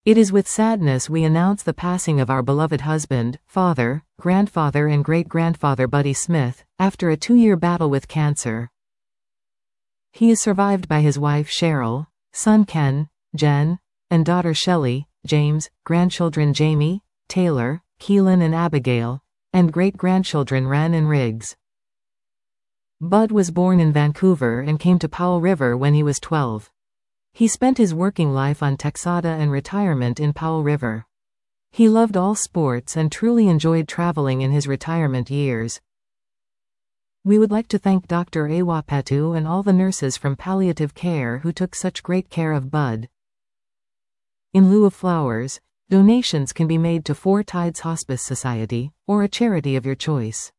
It is with sadness we announce the passing of our beloved husband, father, grandfather and great-grandfather Buddy Smith, after a 2-year battle with cancer. He is survived by his wife Cheryl, son Ken, Jen, and daughter Shelley, James, grandchildren Jamie, Taylor, Keelan and Abigail, and great-grandchildren Ren and Riggs. Bud was born in Vancouver and came to Powell River when he was 12. He spent his working life on Texada and retirement in Powell River. He loved all sports and truly enjoyed traveling in his retirement years. We would like to thank Dr. Awapetu and all the nurses from palliative care who took such great care of Bud. In lieu of flowers, donations can be made to Four Tides Hospice Society, or a charity of your choice.